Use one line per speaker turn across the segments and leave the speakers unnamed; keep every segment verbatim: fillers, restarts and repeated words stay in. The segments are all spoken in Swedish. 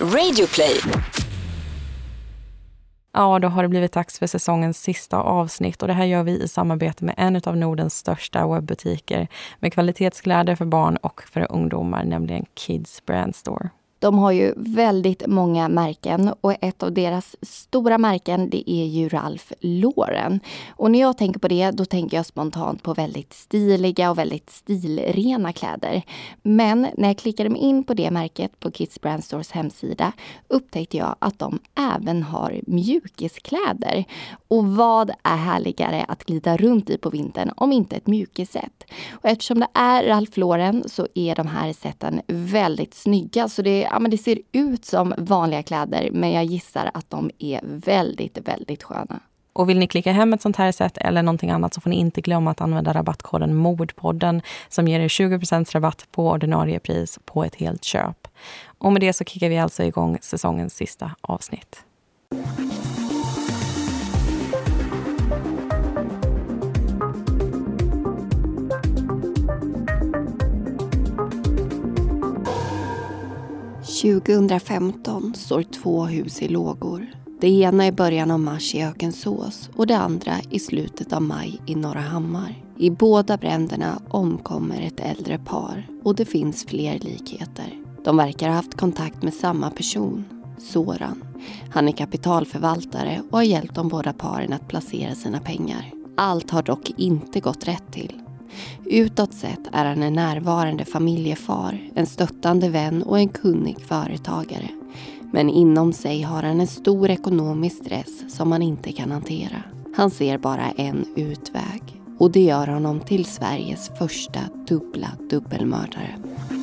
Radioplay.
Ja, då har det blivit dags för säsongens sista avsnitt och det här gör vi i samarbete med en av Nordens största webbutiker med kvalitetskläder för barn och för ungdomar, nämligen Kids Brand Store.
De har ju väldigt många märken och ett av deras stora märken det är ju Ralph Lauren. Och när jag tänker på det då tänker jag spontant på väldigt stiliga och väldigt stilrena kläder. Men när jag klickade mig in på det märket på Kids Brand Stores hemsida upptäckte jag att de även har mjukiskläder. Och vad är härligare att glida runt i på vintern om inte ett mjukisset? Och eftersom det är Ralph Lauren så är de här sätten väldigt snygga så det Ja, men det ser ut som vanliga kläder men jag gissar att de är väldigt, väldigt sköna.
Och vill ni klicka hem ett sånt här sätt eller någonting annat så får ni inte glömma att använda rabattkoden Modpodden som ger er tjugo procent rabatt på ordinarie pris på ett helt köp. Och med det så kickar vi alltså igång säsongens sista avsnitt.
tjugohundrafemton står två hus i lågor. Det ena i början av mars i Ökensås och det andra i slutet av maj i Norrahammar. I båda bränderna omkommer ett äldre par och det finns fler likheter. De verkar ha haft kontakt med samma person, Soran. Han är kapitalförvaltare och har hjälpt de båda paren att placera sina pengar. Allt har dock inte gått rätt till. Utåt sett är han en närvarande familjefar, en stöttande vän och en kunnig företagare. Men inom sig har han en stor ekonomisk stress som han inte kan hantera. Han ser bara en utväg och det gör honom till Sveriges första dubbla dubbelmördare.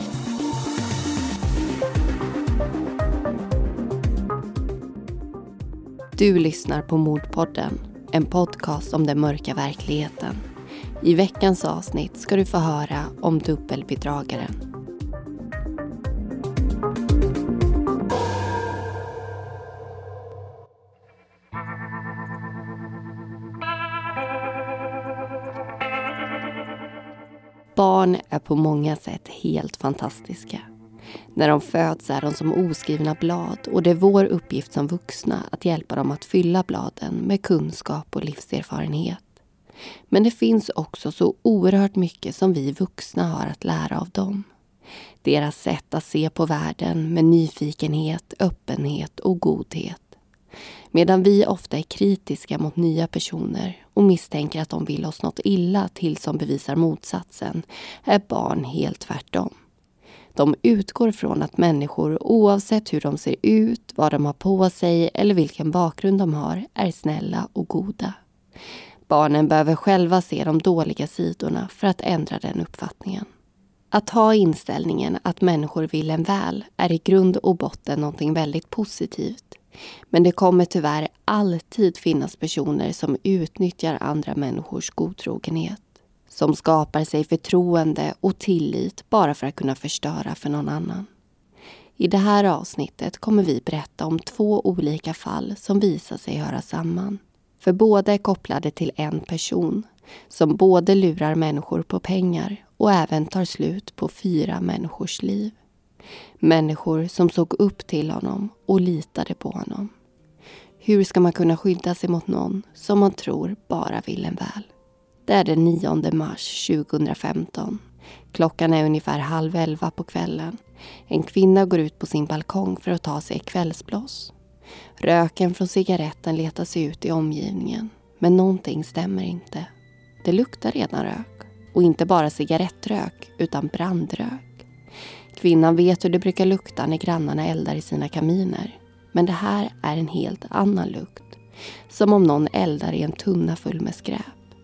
Du lyssnar på Mordpodden, en podcast om den mörka verkligheten. I veckans avsnitt ska du få höra om dubbelbedragaren. Barn är på många sätt helt fantastiska. När de föds är de som oskrivna blad och det är vår uppgift som vuxna att hjälpa dem att fylla bladen med kunskap och livserfarenhet. Men det finns också så oerhört mycket som vi vuxna har att lära av dem. Deras sätt att se på världen med nyfikenhet, öppenhet och godhet. Medan vi ofta är kritiska mot nya personer och misstänker att de vill oss något illa till som bevisar motsatsen, är barn helt tvärtom. De utgår från att människor oavsett hur de ser ut, vad de har på sig eller vilken bakgrund de har är snälla och goda. Barnen behöver själva se de dåliga sidorna för att ändra den uppfattningen. Att ha inställningen att människor vill en väl är i grund och botten någonting väldigt positivt. Men det kommer tyvärr alltid finnas personer som utnyttjar andra människors godtrogenhet. Som skapar sig förtroende och tillit bara för att kunna förstöra för någon annan. I det här avsnittet kommer vi berätta om två olika fall som visar sig höra samman. För båda är kopplade till en person som både lurar människor på pengar och även tar slut på fyra människors liv. Människor som såg upp till honom och litade på honom. Hur ska man kunna skydda sig mot någon som man tror bara vill en väl? Det är den nionde mars tjugohundrafemton. Klockan är ungefär halv elva på kvällen. En kvinna går ut på sin balkong för att ta sig kvällsblås. Röken från cigaretten letar sig ut i omgivningen. Men någonting stämmer inte. Det luktar redan rök. Och inte bara cigarettrök utan brandrök. Kvinnan vet hur det brukar lukta när grannarna eldar i sina kaminer. Men det här är en helt annan lukt. Som om någon eldar i en tunna full med skräp.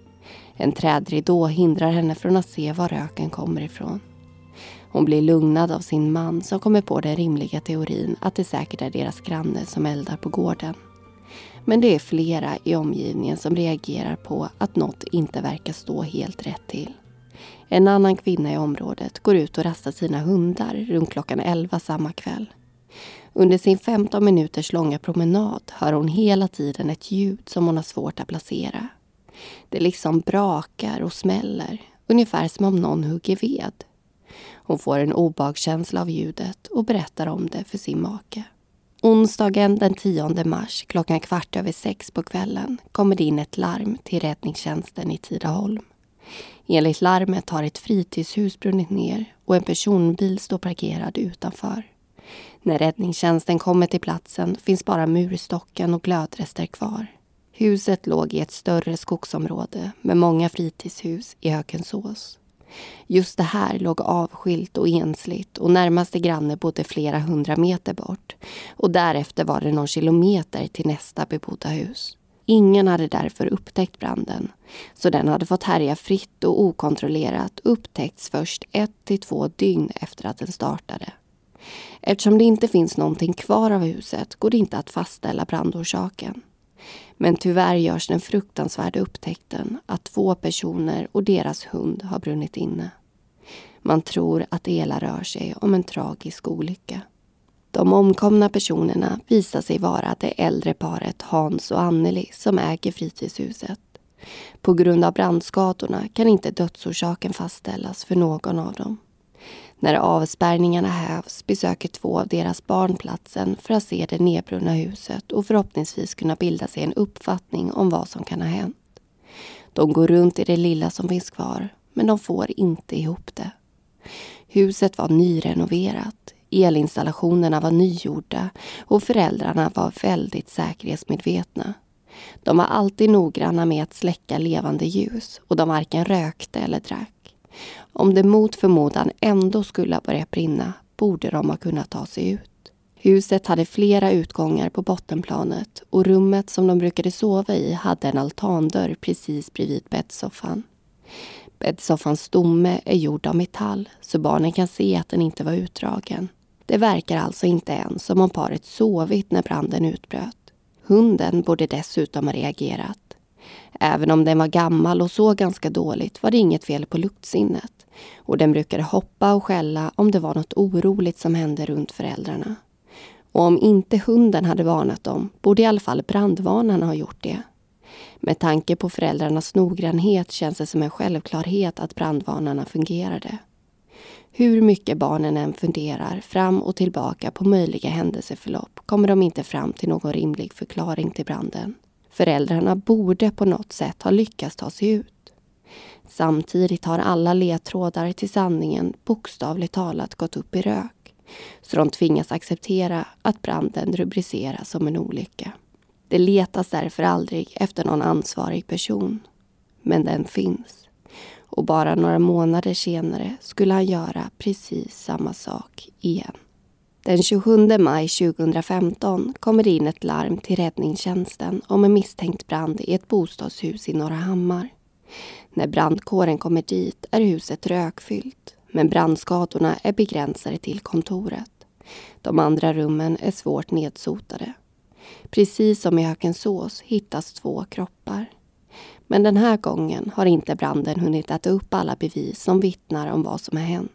En trädridå hindrar henne från att se var röken kommer ifrån. Hon blir lugnad av sin man som kommer på den rimliga teorin att det säkert är deras granne som eldar på gården. Men det är flera i omgivningen som reagerar på att något inte verkar stå helt rätt till. En annan kvinna i området går ut och rastar sina hundar runt klockan elva samma kväll. Under sin femton minuters långa promenad hör hon hela tiden ett ljud som hon har svårt att placera. Det liksom brakar och smäller, ungefär som om någon hugger ved. Hon får en obehagskänsla av ljudet och berättar om det för sin make. Onsdagen den tionde mars klockan kvart över sex på kvällen kommer det in ett larm till räddningstjänsten i Tidaholm. Enligt larmet har ett fritidshus brunnit ner och en personbil står parkerad utanför. När räddningstjänsten kommer till platsen finns bara murstocken och glödrester kvar. Huset låg i ett större skogsområde med många fritidshus i Hökensås. Just det här låg avskilt och ensligt och närmaste granne bodde flera hundra meter bort. Och därefter var det någon kilometer till nästa bebodda hus. Ingen hade därför upptäckt branden, så den hade fått härja fritt och okontrollerat upptäckts först ett till två dygn efter att den startade. Eftersom det inte finns någonting kvar av huset går det inte att fastställa brandorsaken. Men tyvärr görs den fruktansvärda upptäckten att två personer och deras hund har brunnit inne. Man tror att det hela rör sig om en tragisk olycka. De omkomna personerna visar sig vara det äldre paret Hans och Anneli som äger fritidshuset. På grund av brandskadorna kan inte dödsorsaken fastställas för någon av dem. När avspärrningarna hävs besöker två av deras barn platsen för att se det nedbrunna huset och förhoppningsvis kunna bilda sig en uppfattning om vad som kan ha hänt. De går runt i det lilla som finns kvar, men de får inte ihop det. Huset var nyrenoverat, elinstallationerna var nygjorda och föräldrarna var väldigt säkerhetsmedvetna. De var alltid noggranna med att släcka levande ljus och de varken rökte eller drack. Om det mot förmodan ändå skulle börja brinna borde de ha kunnat ta sig ut. Huset hade flera utgångar på bottenplanet och rummet som de brukade sova i hade en altandörr precis bredvid bäddsoffan. Bäddsoffans stomme är gjord av metall så barnen kan se att den inte var utdragen. Det verkar alltså inte ens som om paret sovit när branden utbröt. Hunden borde dessutom ha reagerat. Även om den var gammal och såg ganska dåligt var det inget fel på luktsinnet. Och den brukade hoppa och skälla om det var något oroligt som hände runt föräldrarna. Och om inte hunden hade varnat dem borde i alla fall brandvarnarna ha gjort det. Med tanke på föräldrarnas noggrannhet känns det som en självklarhet att brandvarnarna fungerade. Hur mycket barnen än funderar fram och tillbaka på möjliga händelseförlopp kommer de inte fram till någon rimlig förklaring till branden. Föräldrarna borde på något sätt ha lyckats ta sig ut. Samtidigt har alla ledtrådar till sanningen bokstavligt talat gått upp i rök. Så de tvingas acceptera att branden rubriceras som en olycka. Det letas därför aldrig efter någon ansvarig person. Men den finns. Och bara några månader senare skulle han göra precis samma sak igen. Den tjugosjunde maj tjugohundrafemton kommer det in ett larm till räddningstjänsten om en misstänkt brand i ett bostadshus i Norrahammar. När brandkåren kommer dit är huset rökfyllt, men brandskadorna är begränsade till kontoret. De andra rummen är svårt nedsotade. Precis som i Hökensås hittas två kroppar. Men den här gången har inte branden hunnit äta upp alla bevis som vittnar om vad som har hänt.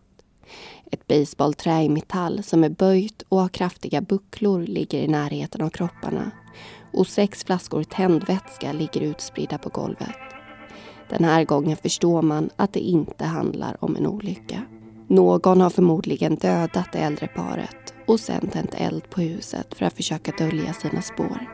Ett baseballträ i metall som är böjt och har kraftiga bucklor ligger i närheten av kropparna. Och sex flaskor tändvätska ligger utspridda på golvet. Den här gången förstår man att det inte handlar om en olycka. Någon har förmodligen dödat det äldre paret och sen tänt eld på huset för att försöka dölja sina spår.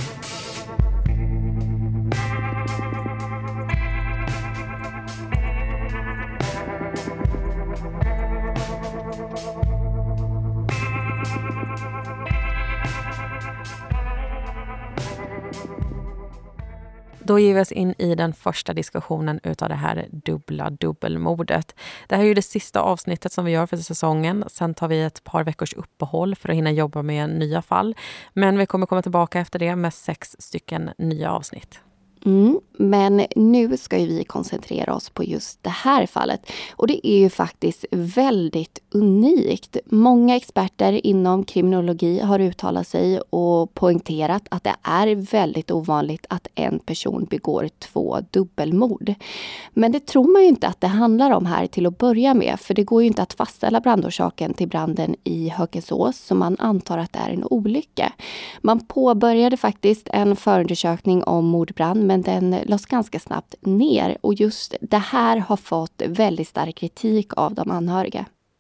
Då ger vi oss in i den första diskussionen utav det här dubbla dubbelmordet. Det här är ju det sista avsnittet som vi gör för säsongen. Sen tar vi ett par veckors uppehåll för att hinna jobba med nya fall. Men vi kommer komma tillbaka efter det med sex stycken nya avsnitt.
Mm, men nu ska ju vi koncentrera oss på just det här fallet. Och det är ju faktiskt väldigt unikt. Många experter inom kriminologi har uttalat sig och poängterat att det är väldigt ovanligt att en person begår två dubbelmord. Men det tror man ju inte att det handlar om här till att börja med. För det går ju inte att fastställa brandorsaken till branden i Hökensås, så man antar att det är en olycka. Man påbörjade faktiskt en förundersökning om mordbrand, men den lades ganska snabbt ner och just det här har fått väldigt stark kritik av de anhöriga.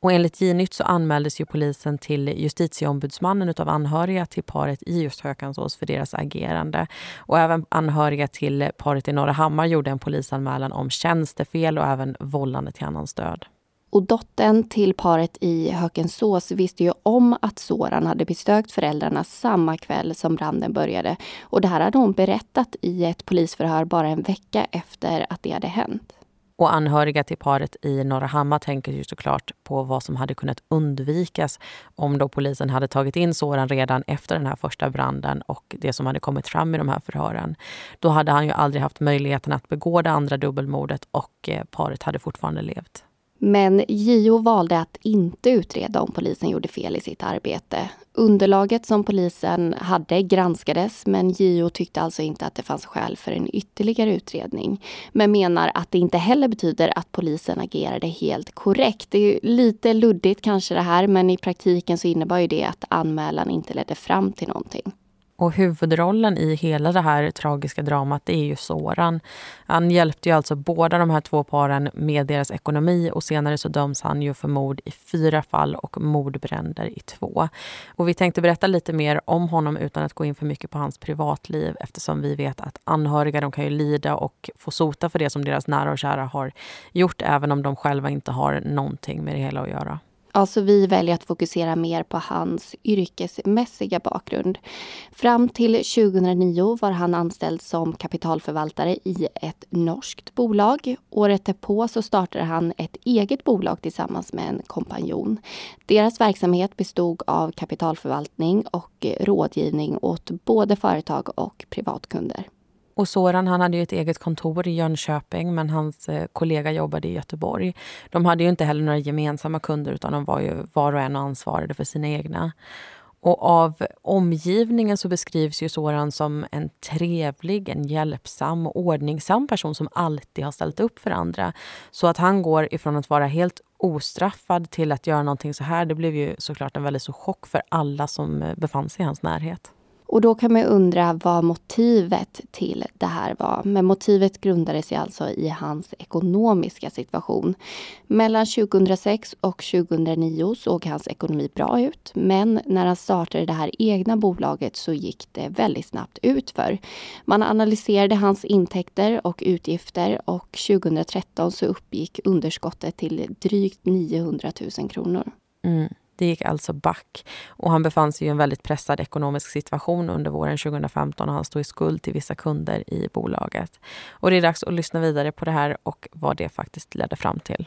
Och enligt J-nytt så anmäldes ju polisen till justitieombudsmannen utav anhöriga till paret i just Hökansås för deras agerande. Och även anhöriga till paret i Norra Hammar gjorde en polisanmälan om tjänstefel och även vållande till annans död.
Och dottern till paret i Hökansås visste ju om att Soran hade besökt föräldrarna samma kväll som branden började. Och det här hade hon berättat i ett polisförhör bara en vecka efter att det hade hänt.
Och anhöriga till paret i Norra Hammar tänker ju såklart på vad som hade kunnat undvikas om då polisen hade tagit in Soran redan efter den här första branden och det som hade kommit fram i de här förhören. Då hade han ju aldrig haft möjligheten att begå det andra dubbelmordet och paret hade fortfarande levt.
Men J O valde att inte utreda om polisen gjorde fel i sitt arbete. Underlaget som polisen hade granskades, men J O tyckte alltså inte att det fanns skäl för en ytterligare utredning. Men menar att det inte heller betyder att polisen agerade helt korrekt. Det är lite luddigt kanske det här, men i praktiken så innebar ju det att anmälan inte ledde fram till någonting.
Och huvudrollen i hela det här tragiska dramat det är ju Soran. Han hjälpte ju alltså båda de här två paren med deras ekonomi och senare så döms han ju för mord i fyra fall och mordbränder i två. Och vi tänkte berätta lite mer om honom utan att gå in för mycket på hans privatliv eftersom vi vet att anhöriga de kan ju lida och få sota för det som deras nära och kära har gjort även om de själva inte har någonting med det hela att göra.
Alltså vi väljer att fokusera mer på hans yrkesmässiga bakgrund. Fram till tjugohundranio var han anställd som kapitalförvaltare i ett norskt bolag. Året därpå så startade han ett eget bolag tillsammans med en kompanjon. Deras verksamhet bestod av kapitalförvaltning och rådgivning åt både företag och privatkunder.
Och Soran han hade ju ett eget kontor i Jönköping men hans eh, kollega jobbade i Göteborg. De hade ju inte heller några gemensamma kunder utan de var ju var och en ansvarade för sina egna. Och av omgivningen så beskrivs ju Soran som en trevlig, en hjälpsam och ordningsam person som alltid har ställt upp för andra. Så att han går ifrån att vara helt ostraffad till att göra någonting så här, det blev ju såklart en väldigt så chock för alla som befann sig i hans närhet.
Och då kan man undra vad motivet till det här var. Men motivet grundade sig alltså i hans ekonomiska situation. Mellan tjugohundrasex och tjugohundranio såg hans ekonomi bra ut. Men när han startade det här egna bolaget så gick det väldigt snabbt utför. Man analyserade hans intäkter och utgifter och tjugohundratretton så uppgick underskottet till drygt niohundratusen kronor.
Mm. Det gick alltså back och han befann sig i en väldigt pressad ekonomisk situation under våren tjugohundrafemton och han stod i skuld till vissa kunder i bolaget. Och det är dags att lyssna vidare på det här och vad det faktiskt ledde fram till.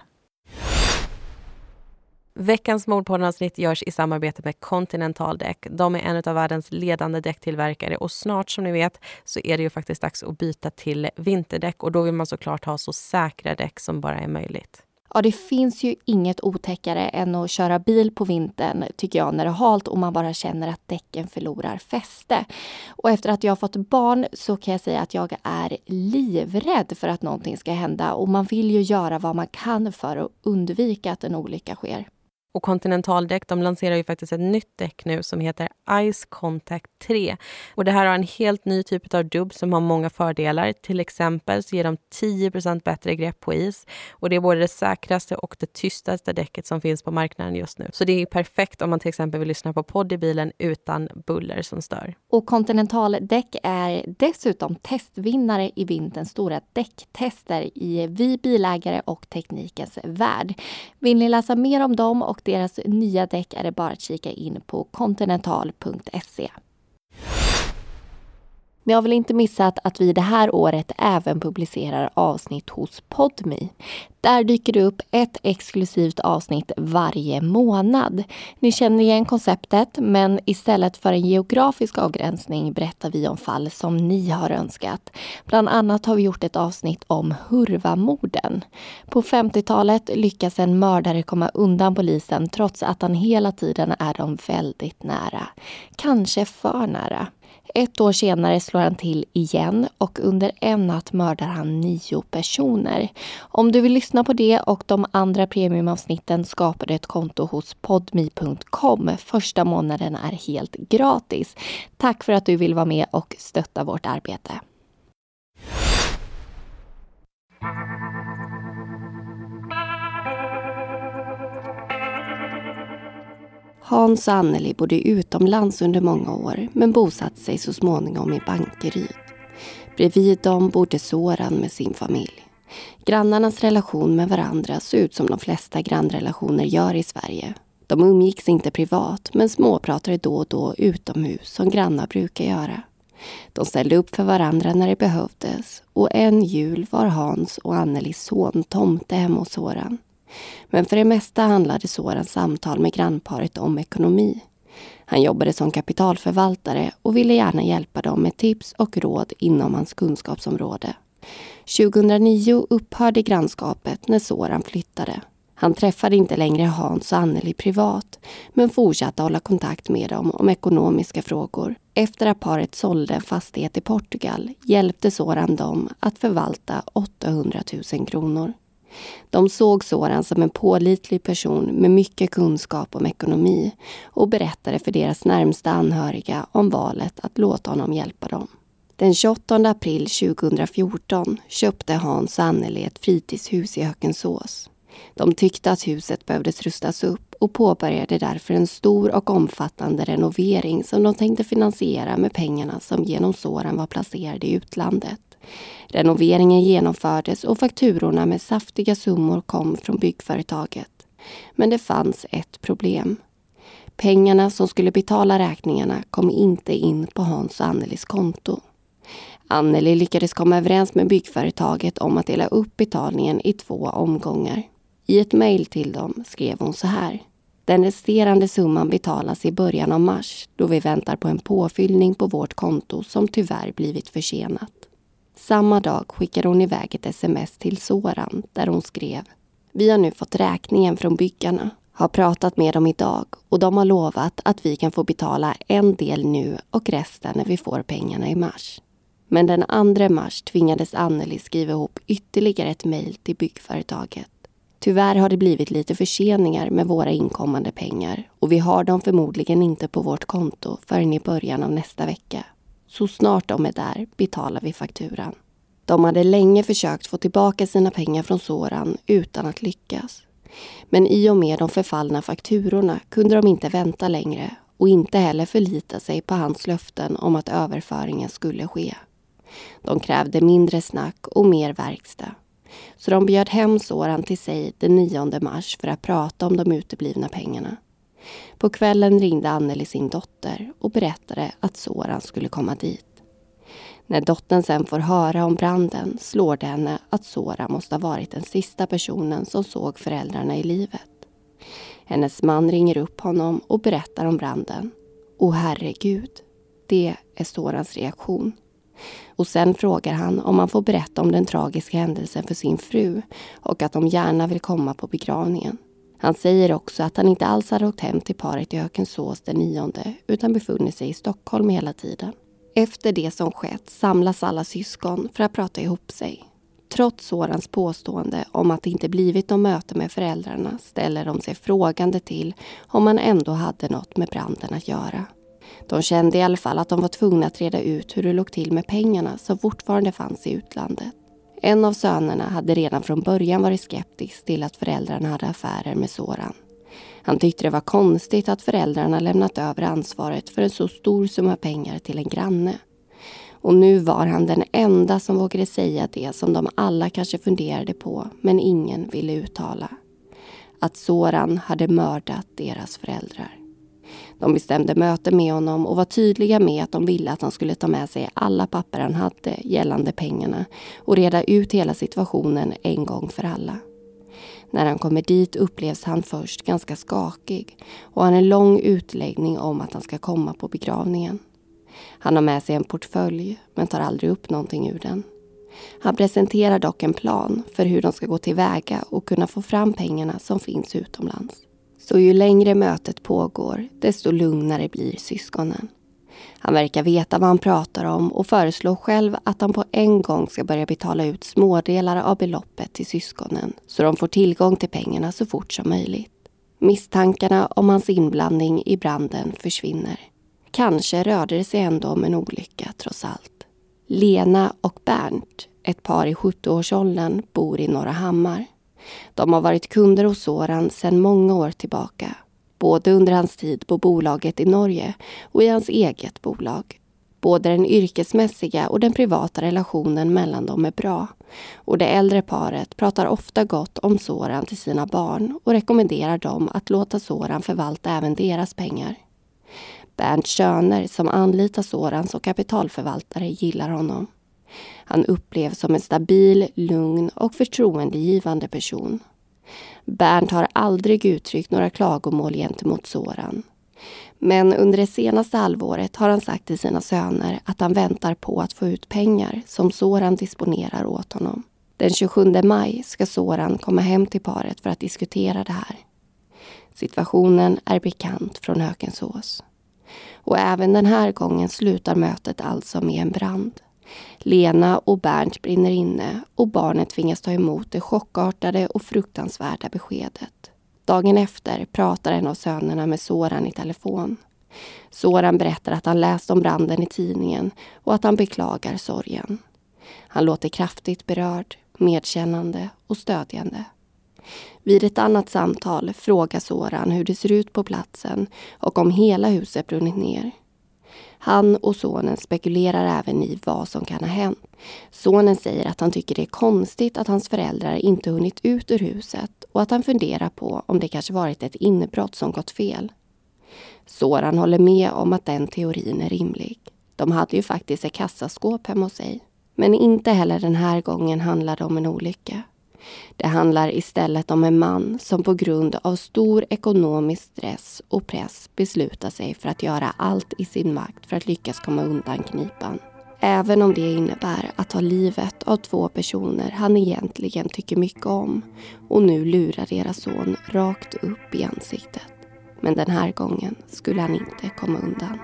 Veckans mordpoddavsnitt görs i samarbete med Continental Däck. De är en av världens ledande däcktillverkare och snart som ni vet så är det ju faktiskt dags att byta till vinterdäck och då vill man såklart ha så säkra däck som bara är möjligt.
Ja, det finns ju inget otäckare än att köra bil på vintern tycker jag när det är halt och man bara känner att däcken förlorar fäste. Och efter att jag har fått barn så kan jag säga att jag är livrädd för att någonting ska hända och man vill ju göra vad man kan för att undvika att en olycka sker.
Och Continental Däck, de lanserar ju faktiskt ett nytt däck nu som heter Ice Contact tre. Och det här har en helt ny typ av dubb som har många fördelar. Till exempel så ger de tio procent bättre grepp på is. Och det är både det säkraste och det tystaste däcket som finns på marknaden just nu. Så det är perfekt om man till exempel vill lyssna på podd i bilen utan buller som stör.
Och Continental Däck är dessutom testvinnare i vinterns stora däcktester i Vi bilägare och teknikens värld. Vill ni läsa mer om dem och deras nya däck är det bara att kika in på continental punkt se. Ni har väl inte missat att vi det här året även publicerar avsnitt hos Podme. Där dyker det upp ett exklusivt avsnitt varje månad. Ni känner igen konceptet, men istället för en geografisk avgränsning berättar vi om fall som ni har önskat. Bland annat har vi gjort ett avsnitt om Hurvamorden. På femtiotalet lyckas en mördare komma undan polisen trots att han hela tiden är dem väldigt nära. Kanske för nära. Ett år senare slår han till igen och under en natt mördar han nio personer. Om du vill lyssna på det och de andra premiumavsnitten skapar du ett konto hos podme punkt com. Första månaden är helt gratis. Tack för att du vill vara med och stötta vårt arbete. Hans och Anneli bodde utomlands under många år men bosatte sig så småningom i Bankeryd. Bredvid dem bodde Soran med sin familj. Grannarnas relation med varandra såg ut som de flesta grannrelationer gör i Sverige. De umgicks inte privat men småpratade då och då utomhus som grannar brukar göra. De ställde upp för varandra när det behövdes och en jul var Hans och Annelis son Tomte hemma hos Soran. Men för det mesta handlade Sorans samtal med grannparet om ekonomi. Han jobbade som kapitalförvaltare och ville gärna hjälpa dem med tips och råd inom hans kunskapsområde. tjugohundranio upphörde grannskapet när Soran flyttade. Han träffade inte längre Hans och Anneli privat men fortsatte hålla kontakt med dem om ekonomiska frågor. Efter att paret sålde en fastighet i Portugal hjälpte Soran dem att förvalta åttahundratusen kronor. De såg Soran som en pålitlig person med mycket kunskap om ekonomi och berättade för deras närmsta anhöriga om valet att låta honom hjälpa dem. Den tjugoåttonde april tjugohundrafjorton köpte Hans och Anneli ett fritidshus i Hökensås. De tyckte att huset behövdes rustas upp och påbörjade därför en stor och omfattande renovering som de tänkte finansiera med pengarna som genom Soran var placerade i utlandet. Renoveringen genomfördes och fakturorna med saftiga summor kom från byggföretaget. Men det fanns ett problem. Pengarna som skulle betala räkningarna kom inte in på Hans och Annelis konto. Anneli lyckades komma överens med byggföretaget om att dela upp betalningen i två omgångar. I ett mejl till dem skrev hon så här: den resterande summan betalas i början av mars då vi väntar på en påfyllning på vårt konto som tyvärr blivit försenat. Samma dag skickade hon iväg ett sms till Soran där hon skrev: vi har nu fått räkningen från byggarna, har pratat med dem idag och de har lovat att vi kan få betala en del nu och resten när vi får pengarna i mars. Men den andra mars tvingades Anneli skriva ihop ytterligare ett mejl till byggföretaget. Tyvärr har det blivit lite förseningar med våra inkommande pengar och vi har dem förmodligen inte på vårt konto förrän i början av nästa vecka. Så snart de är där betalar vi fakturan. De hade länge försökt få tillbaka sina pengar från Soran utan att lyckas. Men i och med de förfallna fakturorna kunde de inte vänta längre och inte heller förlita sig på hans löften om att överföringen skulle ske. De krävde mindre snack och mer verkstad. Så de bjöd hem Soran till sig den nionde mars för att prata om de uteblivna pengarna. På kvällen ringde Anneli sin dotter och berättade att Soran skulle komma dit. När dottern sen får höra om branden slår det henne att Soran måste ha varit den sista personen som såg föräldrarna i livet. Hennes man ringer upp honom och berättar om branden. Åh herregud, det är Sorans reaktion. Och sen frågar han om han får berätta om den tragiska händelsen för sin fru och att de gärna vill komma på begravningen. Han säger också att han inte alls hade åkt hem till paret i Hökensås den nionde utan befunnit sig i Stockholm hela tiden. Efter det som skett samlas alla syskon för att prata ihop sig. Trots Sorans påstående om att det inte blivit någon möte med föräldrarna ställer de sig frågande till om han ändå hade något med branden att göra. De kände i alla fall att de var tvungna att reda ut hur det låg till med pengarna som fortfarande fanns i utlandet. En av sönerna hade redan från början varit skeptisk till att föräldrarna hade affärer med Soran. Han tyckte det var konstigt att föräldrarna lämnat över ansvaret för en så stor summa pengar till en granne. Och nu var han den enda som vågade säga det som de alla kanske funderade på men ingen ville uttala. Att Soran hade mördat deras föräldrar. De bestämde möte med honom och var tydliga med att de ville att han skulle ta med sig alla papper han hade gällande pengarna och reda ut hela situationen en gång för alla. När han kommer dit upplevs han först ganska skakig och har en lång utläggning om att han ska komma på begravningen. Han har med sig en portfölj men tar aldrig upp någonting ur den. Han presenterar dock en plan för hur de ska gå tillväga och kunna få fram pengarna som finns utomlands. Så ju längre mötet pågår, desto lugnare blir syskonen. Han verkar veta vad han pratar om och föreslår själv att han på en gång ska börja betala ut smådelar av beloppet till syskonen så de får tillgång till pengarna så fort som möjligt. Misstankarna om hans inblandning i branden försvinner. Kanske rörde det sig ändå om en olycka trots allt. Lena och Bernt, ett par i sjuttioårsåldern, bor i Norra Hammar. De har varit kunder hos Soran sedan många år tillbaka. både under hans tid på bolaget i Norge och i hans eget bolag. Både den yrkesmässiga och den privata relationen mellan dem är bra. Och det äldre paret pratar ofta gott om Soran till sina barn och rekommenderar dem att låta Soran förvalta även deras pengar. Bernt Schöner, som anlitar Soran som kapitalförvaltare, gillar honom. Han upplevs som en stabil, lugn och förtroendegivande person. Bernt har aldrig uttryckt några klagomål gentemot Soran. Men under det senaste halvåret har han sagt till sina söner att han väntar på att få ut pengar som Soran disponerar åt honom. Den tjugosjunde maj ska Soran komma hem till paret för att diskutera det här. Situationen är bekant från Hökensås. Och även den här gången slutar mötet alltså med en brand. Lena och Bernt brinner inne och barnet tvingas ta emot det chockartade och fruktansvärda beskedet. Dagen efter pratar en av sönerna med Soran i telefon. Soran berättar att han läst om branden i tidningen och att han beklagar sorgen. Han låter kraftigt berörd, medkännande och stödjande. Vid ett annat samtal frågar Soran hur det ser ut på platsen och om hela huset brunnit ner. Han och sonen spekulerar även i vad som kan ha hänt. Sonen säger att han tycker det är konstigt att hans föräldrar inte hunnit ut ur huset och att han funderar på om det kanske varit ett inbrott som gått fel. Soran håller med om att den teorin är rimlig. De hade ju faktiskt ett kassaskåp hemma hos sig. Men inte heller den här gången handlar det om en olycka. Det handlar istället om en man som på grund av stor ekonomisk stress och press beslutar sig för att göra allt i sin makt för att lyckas komma undan knipan. Även om det innebär att ta livet av två personer han egentligen tycker mycket om och nu lurar deras son rakt upp i ansiktet. Men den här gången skulle han inte komma undan.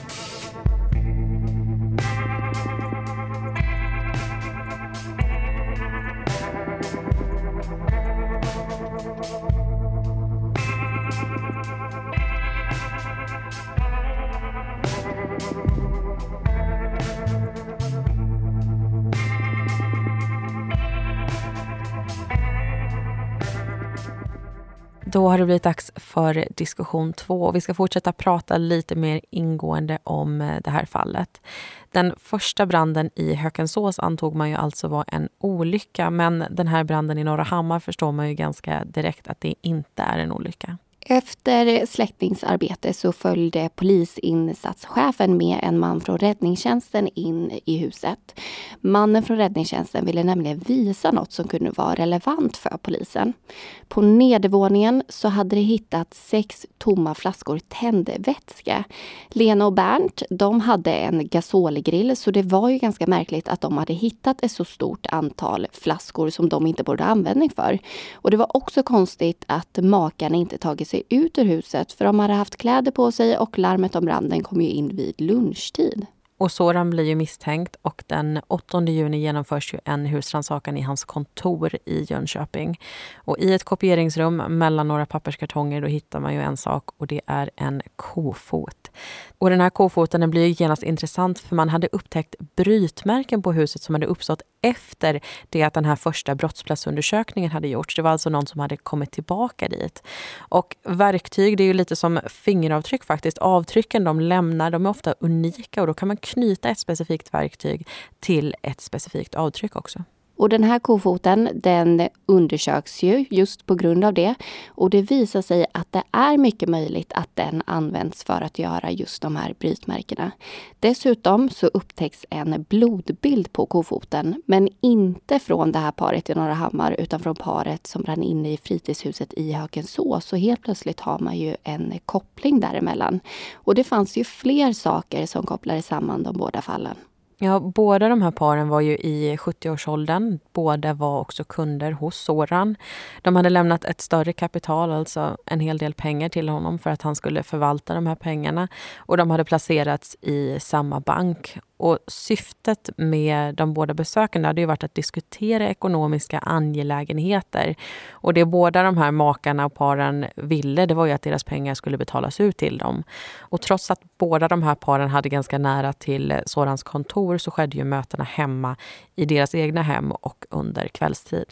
Då har det blivit dags för diskussion två. Vi ska fortsätta prata lite mer ingående om det här fallet. Den första branden i Hökensås antog man ju alltså var en olycka. Men den här branden i Norrahammar förstår man ju ganska direkt att det inte är en olycka.
Efter släckningsarbete så följde polisinsatschefen med en man från räddningstjänsten in i huset. Mannen från räddningstjänsten ville nämligen visa något som kunde vara relevant för polisen. På nedervåningen så hade det hittat sex tomma flaskor tändvätska. Lena och Bernt, de hade en gasolgrill, så det var ju ganska märkligt att de hade hittat ett så stort antal flaskor som de inte borde ha användning för. Och det var också konstigt att makarna inte tagit sig ut ur huset, för de hade haft kläder på sig och larmet om branden kom ju in vid lunchtid.
Och Soran blir ju misstänkt och den åttonde juni genomförs ju en husrannsakan i hans kontor i Jönköping. Och i ett kopieringsrum mellan några papperskartonger då hittar man ju en sak, och det är en kofot. Och den här kofoten den blir ju genast intressant, för man hade upptäckt brytmärken på huset som hade uppstått efter det att den här första brottsplatsundersökningen hade gjorts. Det var alltså någon som hade kommit tillbaka dit. Och verktyg, det är ju lite som fingeravtryck faktiskt. Avtrycken de lämnar, de är ofta unika, och då kan man knyta ett specifikt verktyg till ett specifikt avtryck också.
Och den här kofoten, den undersöks ju just på grund av det. Och det visar sig att det är mycket möjligt att den används för att göra just de här brytmärkena. Dessutom så upptäcks en blodbild på kofoten, men inte från det här paret i Norrahammar utan från paret som rann inne i fritidshuset i Hökensås. Så helt plötsligt har man ju en koppling däremellan. Och det fanns ju fler saker som kopplade samman de båda fallen.
Ja, båda de här paren var ju i sjuttioårsåldern. Båda var också kunder hos Soran. De hade lämnat ett större kapital, alltså en hel del pengar till honom för att han skulle förvalta de här pengarna. Och de hade placerats i samma bank. Och syftet med de båda besöken hade ju varit att diskutera ekonomiska angelägenheter. Och det båda de här makarna och paren ville, det var ju att deras pengar skulle betalas ut till dem. Och trots att båda de här paren hade ganska nära till Sorans kontor så skedde ju mötena hemma i deras egna hem och under kvällstid.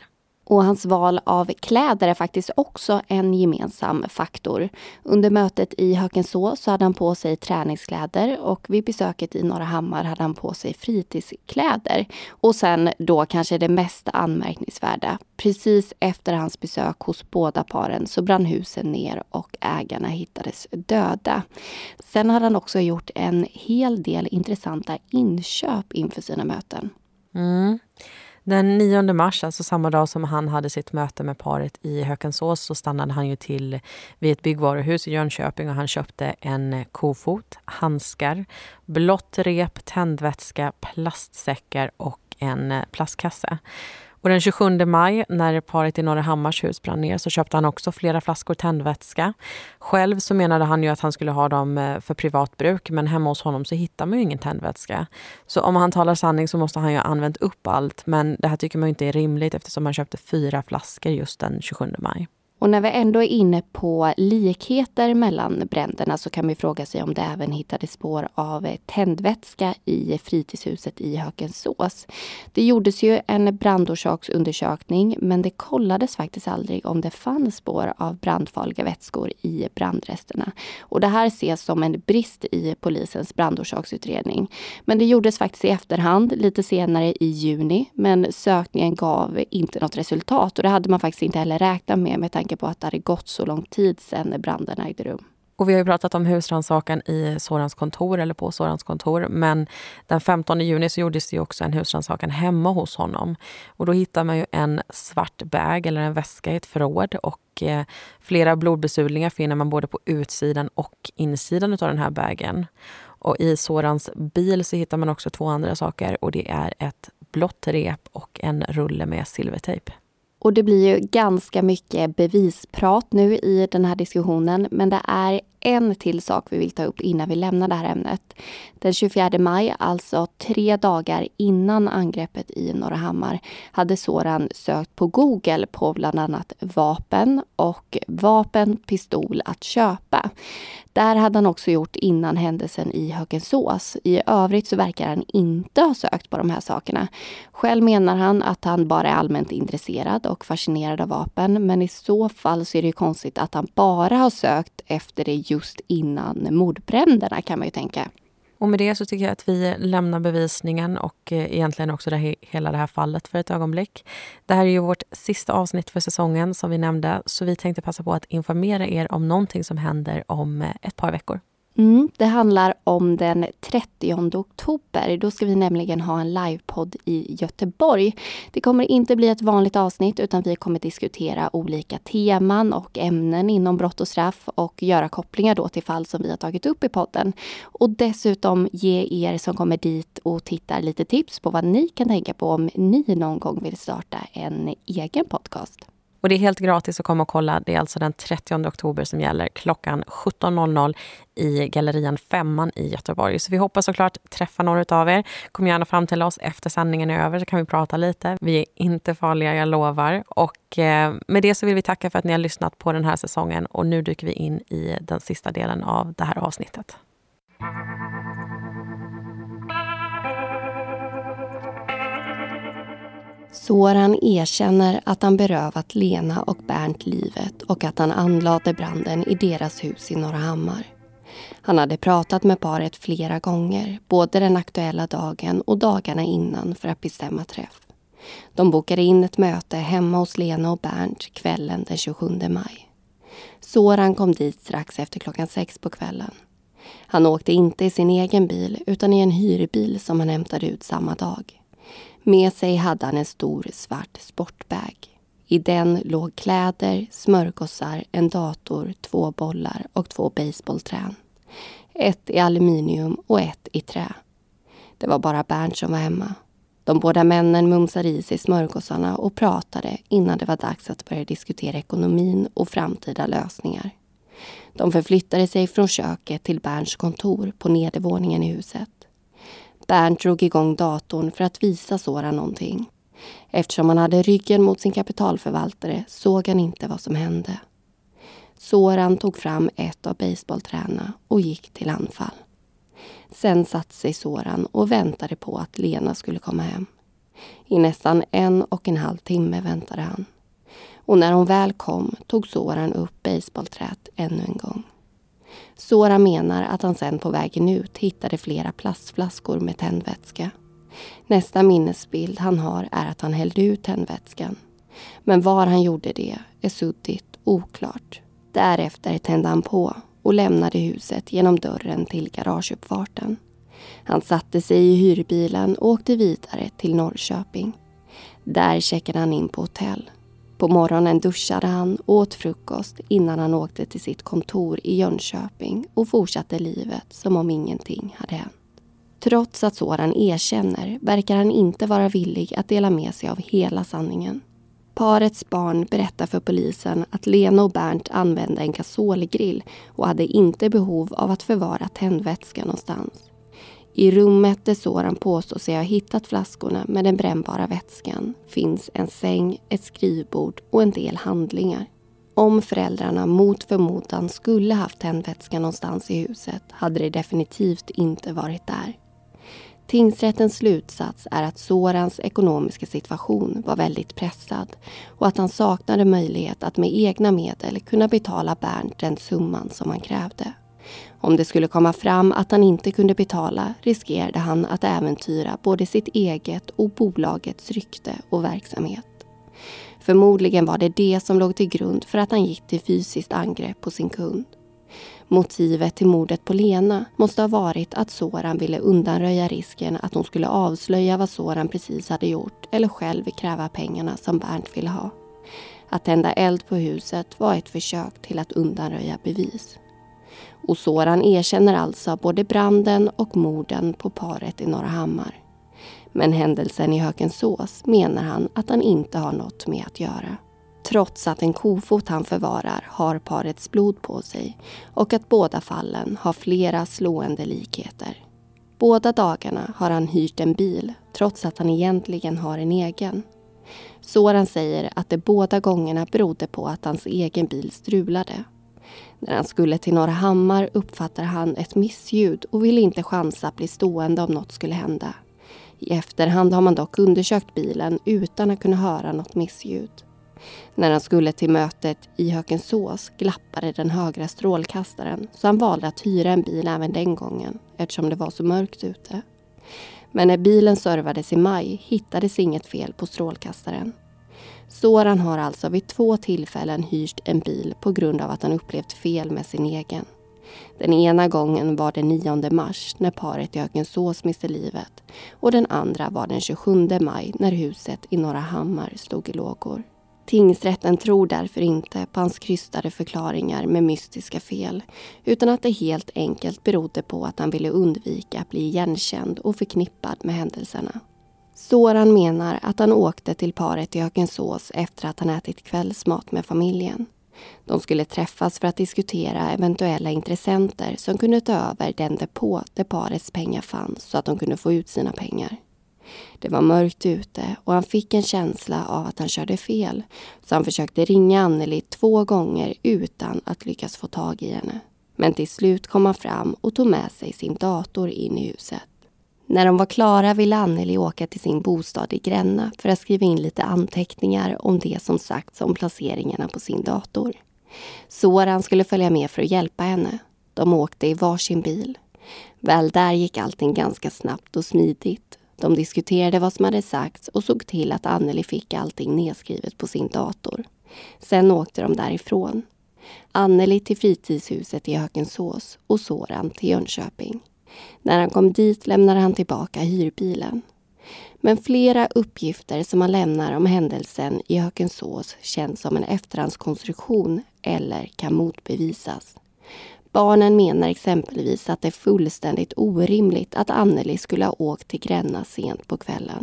Och hans val av kläder är faktiskt också en gemensam faktor. Under mötet i Hökensås så hade han på sig träningskläder och vid besöket i Norrahammar hade han på sig fritidskläder. Och sen då kanske det mest anmärkningsvärda. Precis efter hans besök hos båda paren så brann husen ner och ägarna hittades döda. Sen hade han också gjort en hel del intressanta inköp inför sina möten.
Mm. Den nionde mars, alltså samma dag som han hade sitt möte med paret i Hökensås, så stannade han ju till vid ett byggvaruhus i Jönköping och han köpte en kofot, handskar, blått rep, tändvätska, plastsäckar och en plastkasse. Och den tjugosjunde maj när paret i Norrahammars hus brann ner så köpte han också flera flaskor tändvätska. Själv så menade han ju att han skulle ha dem för privat bruk, men hemma hos honom så hittar man ju ingen tändvätska. Så om han talar sanning så måste han ju ha använt upp allt, men det här tycker man ju inte är rimligt eftersom han köpte fyra flaskor just den tjugosjunde maj.
Och när vi ändå är inne på likheter mellan bränderna så kan vi fråga sig om det även hittades spår av tändvätska i fritidshuset i Hökensås. Det gjordes ju en brandorsaksundersökning men det kollades faktiskt aldrig om det fanns spår av brandfarliga vätskor i brandresterna. Och det här ses som en brist i polisens brandorsakutredning. Men det gjordes faktiskt i efterhand lite senare i juni, men sökningen gav inte något resultat och det hade man faktiskt inte heller räknat med med tanke på att det hade gått så lång tid sedan branden ägde rum.
Och vi har ju pratat om husrannsakan i Sorans kontor eller på Sorans kontor, men den femtonde juni så gjordes det ju också en husrannsakan hemma hos honom. Och då hittar man ju en svart bag eller en väska i ett förråd och eh, flera blodbesudlingar finner man både på utsidan och insidan av den här bagen. Och i Sorans bil så hittar man också två andra saker och det är ett blått rep och en rulle med silvertejp.
Och det blir ju ganska mycket bevisprat nu i den här diskussionen. Men det är en till sak vi vill ta upp innan vi lämnar det här ämnet. Den tjugofjärde maj, alltså tre dagar innan angreppet i Norrahammar, hade Soran sökt på Google på bland annat vapen och vapen, pistol att köpa. Där hade han också gjort innan händelsen i Hökensås. I övrigt så verkar han inte ha sökt på de här sakerna. Själv menar han att han bara är allmänt intresserad och fascinerad av vapen. Men i så fall så är det ju konstigt att han bara har sökt efter det just innan mordbränderna, kan man ju tänka.
Och med det så tycker jag att vi lämnar bevisningen och egentligen också det, hela det här fallet för ett ögonblick. Det här är ju vårt sista avsnitt för säsongen som vi nämnde, så vi tänkte passa på att informera er om någonting som händer om ett par veckor.
Mm, det handlar om den trettionde oktober. Då ska vi nämligen ha en livepodd i Göteborg. Det kommer inte bli ett vanligt avsnitt utan vi kommer diskutera olika teman och ämnen inom brott och straff och göra kopplingar då till fall som vi har tagit upp i podden. Och dessutom ge er som kommer dit och tittar lite tips på vad ni kan tänka på om ni någon gång vill starta en egen podcast.
Och det är helt gratis att komma och kolla. Det är alltså den trettionde oktober som gäller klockan sjutton noll noll i Gallerian Femman i Göteborg. Så vi hoppas såklart träffa några av er. Kom gärna fram till oss efter sändningen är över så kan vi prata lite. Vi är inte farliga, jag lovar. Och eh, med det så vill vi tacka för att ni har lyssnat på den här säsongen. Och nu dyker vi in i den sista delen av det här avsnittet.
Soran erkänner att han berövat Lena och Bernt livet och att han anlade branden i deras hus i Norrahammar. Han hade pratat med paret flera gånger, både den aktuella dagen och dagarna innan för att bestämma träff. De bokade in ett möte hemma hos Lena och Bernt kvällen den tjugosjunde maj. Soran kom dit strax efter klockan sex på kvällen. Han åkte inte i sin egen bil utan i en hyrbil som han hämtade ut samma dag. Med sig hade han en stor svart sportbag. I den låg kläder, smörgåsar, en dator, två bollar och två baseballträn. Ett i aluminium och ett i trä. Det var bara Bernt som var hemma. De båda männen mumsade i sig smörgåsarna och pratade innan det var dags att börja diskutera ekonomin och framtida lösningar. De förflyttade sig från köket till Bernts kontor på nedervåningen i huset. Bernt drog igång datorn för att visa Soran någonting. Eftersom han hade ryggen mot sin kapitalförvaltare såg han inte vad som hände. Soran tog fram ett av baseballträna och gick till anfall. Sen satte sig Soran och väntade på att Lena skulle komma hem. I nästan en och en halv timme väntade han. Och när hon väl kom tog Soran upp basebollträt ännu en gång. Soran menar att han sen på vägen ut hittade flera plastflaskor med tändvätska. Nästa minnesbild han har är att han hällde ut tändvätskan. Men var han gjorde det är suddigt oklart. Därefter tände han på och lämnade huset genom dörren till garageuppfarten. Han satte sig i hyrbilen och åkte vidare till Norrköping. Där checkade han in på hotell. På morgonen duschade han och åt frukost innan han åkte till sitt kontor i Jönköping och fortsatte livet som om ingenting hade hänt. Trots att Soran erkänner verkar han inte vara villig att dela med sig av hela sanningen. Parets barn berättar för polisen att Lena och Bernt använde en gasolgrill och hade inte behov av att förvara tändvätska någonstans. I rummet där Soran påstår sig ha hittat flaskorna med den brännbara vätskan finns en säng, ett skrivbord och en del handlingar. Om föräldrarna mot förmodan skulle haft tändvätska någonstans i huset hade det definitivt inte varit där. Tingsrättens slutsats är att Sorans ekonomiska situation var väldigt pressad och att han saknade möjlighet att med egna medel kunna betala Bernt den summan som han krävde. Om det skulle komma fram att han inte kunde betala riskerade han att äventyra både sitt eget och bolagets rykte och verksamhet. Förmodligen var det det som låg till grund för att han gick till fysiskt angrepp på sin kund. Motivet till mordet på Lena måste ha varit att Soran ville undanröja risken att hon skulle avslöja vad Soran precis hade gjort eller själv kräva pengarna som Bernt ville ha. Att tända eld på huset var ett försök till att undanröja bevis. Och Soran erkänner alltså både branden och morden på paret i Norrahammar. Men händelsen i Hökensås menar han att han inte har något med att göra. Trots att en kofot han förvarar har parets blod på sig och att båda fallen har flera slående likheter. Båda dagarna har han hyrt en bil trots att han egentligen har en egen. Soran säger att det båda gångerna berodde på att hans egen bil strulade. När han skulle till Norrahammar uppfattar han ett missljud och ville inte chansa att bli stående om något skulle hända. I efterhand har man dock undersökt bilen utan att kunna höra något missljud. När han skulle till mötet i Hökensås glappade den högra strålkastaren så han valde att hyra en bil även den gången eftersom det var så mörkt ute. Men när bilen servades i maj hittades inget fel på strålkastaren. Soran har alltså vid två tillfällen hyrt en bil på grund av att han upplevt fel med sin egen. Den ena gången var den nionde mars när paret i Hökensås miste livet och den andra var den tjugosjunde maj när huset i Norrahammar stod i lågor. Tingsrätten tror därför inte på hans krystade förklaringar med mystiska fel utan att det helt enkelt berodde på att han ville undvika att bli igenkänd och förknippad med händelserna. Soran menar att han åkte till paret i Hökensås efter att han ätit kvällsmat med familjen. De skulle träffas för att diskutera eventuella intressenter som kunde ta över den depå där parets pengar fanns så att de kunde få ut sina pengar. Det var mörkt ute och han fick en känsla av att han körde fel så han försökte ringa Anneli två gånger utan att lyckas få tag i henne. Men till slut kom han fram och tog med sig sin dator in i huset. När de var klara ville Anneli åka till sin bostad i Gränna för att skriva in lite anteckningar om det som sagts om placeringarna på sin dator. Soran skulle följa med för att hjälpa henne. De åkte i varsin bil. Väl där gick allting ganska snabbt och smidigt. De diskuterade vad som hade sagts och såg till att Anneli fick allting nedskrivet på sin dator. Sen åkte de därifrån. Anneli till fritidshuset i Hökensås och Soran till Jönköping. När han kom dit lämnade han tillbaka hyrbilen. Men flera uppgifter som han lämnar om händelsen i Hökensås känns som en efterhandskonstruktion eller kan motbevisas. Barnen menar exempelvis att det är fullständigt orimligt att Anneli skulle ha åkt till Gränna sent på kvällen.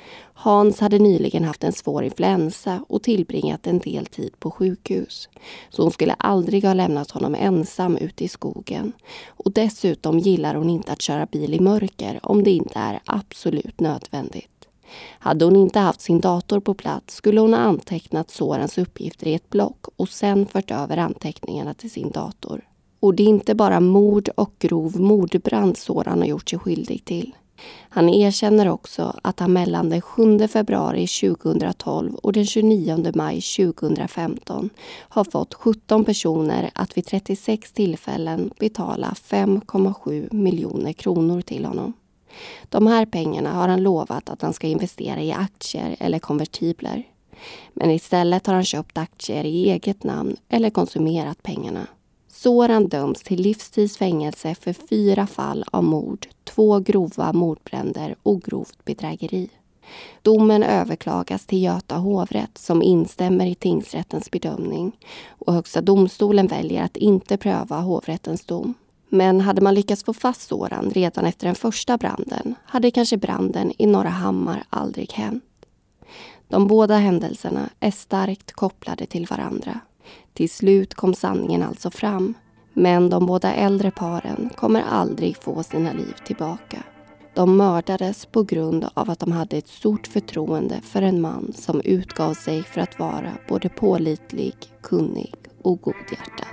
Hans hade nyligen haft en svår influensa och tillbringat en del tid på sjukhus. Så hon skulle aldrig ha lämnat honom ensam ute i skogen. Och dessutom gillar hon inte att köra bil i mörker om det inte är absolut nödvändigt. Hade hon inte haft sin dator på plats skulle hon ha antecknat Sorans uppgifter i ett block och sen fört över anteckningarna till sin dator. Och det är inte bara mord och grov mordbrand Soran har gjort sig skyldig till. Han erkänner också att han mellan den sjunde februari tjugohundratolv och den tjugonionde maj tjugohundrafemton har fått sjutton personer att vid trettiosex tillfällen betala fem komma sju miljoner kronor till honom. De här pengarna har han lovat att han ska investera i aktier eller konvertibler. Men istället har han köpt aktier i eget namn eller konsumerat pengarna. Soran döms till livstidsfängelse för fyra fall av mord, två grova mordbränder och grovt bedrägeri. Domen överklagas till Göta hovrätt som instämmer i tingsrättens bedömning och Högsta domstolen väljer att inte pröva hovrättens dom. Men hade man lyckats få fast Soran redan efter den första branden hade kanske branden i Norra Hammar aldrig hänt. De båda händelserna är starkt kopplade till varandra. Till slut kom sanningen alltså fram, men de båda äldre paren kommer aldrig få sina liv tillbaka. De mördades på grund av att de hade ett stort förtroende för en man som utgav sig för att vara både pålitlig, kunnig och godhjärtad.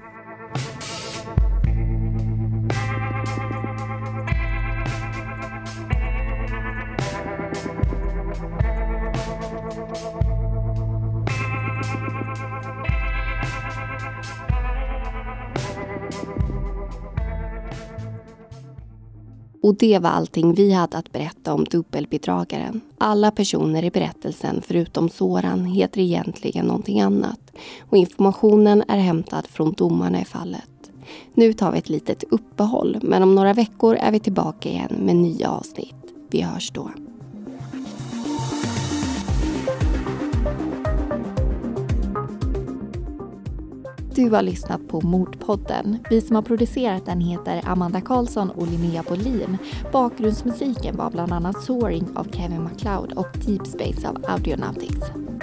Och det var allting vi hade att berätta om dubbelbedragaren. Alla personer i berättelsen förutom Soran heter egentligen någonting annat. Och informationen är hämtad från domarna i fallet. Nu tar vi ett litet uppehåll, men om några veckor är vi tillbaka igen med nya avsnitt. Vi hörs då.
Du har lyssnat på Mordpodden. Vi som har producerat den heter Amanda Karlsson och Linnea Bolin. Bakgrundsmusiken var bland annat Soaring av Kevin MacLeod och Deep Space av Audionautics.